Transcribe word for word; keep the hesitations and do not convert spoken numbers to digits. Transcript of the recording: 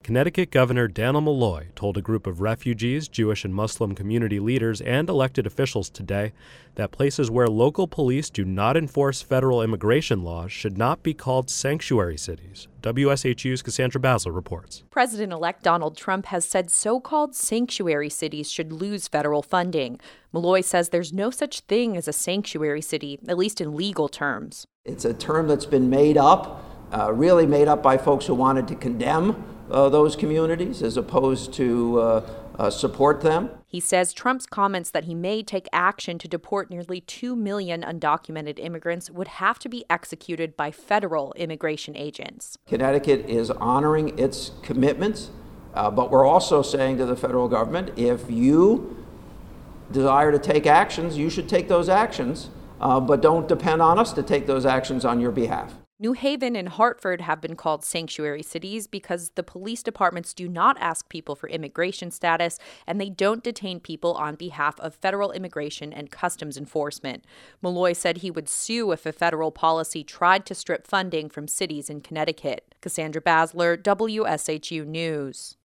Connecticut Governor Dannel Malloy told a group of refugees, Jewish and Muslim community leaders, and elected officials today that places where local police do not enforce federal immigration laws should not be called sanctuary cities. W S H U's Cassandra Basler reports. President-elect Donald Trump has said so-called sanctuary cities should lose federal funding. Malloy says there's no such thing as a sanctuary city, at least in legal terms. It's a term that's been made up, uh, really made up by folks who wanted to condemn Uh, those communities as opposed to uh, uh, support them. He says Trump's comments that he may take action to deport nearly two million undocumented immigrants would have to be executed by federal immigration agents. Connecticut is honoring its commitments, uh, but we're also saying to the federal government, if you desire to take actions, you should take those actions, uh, but don't depend on us to take those actions on your behalf. New Haven and Hartford have been called sanctuary cities because the police departments do not ask people for immigration status and they don't detain people on behalf of federal immigration and customs enforcement. Malloy said he would sue if a federal policy tried to strip funding from cities in Connecticut. Cassandra Basler, W S H U News.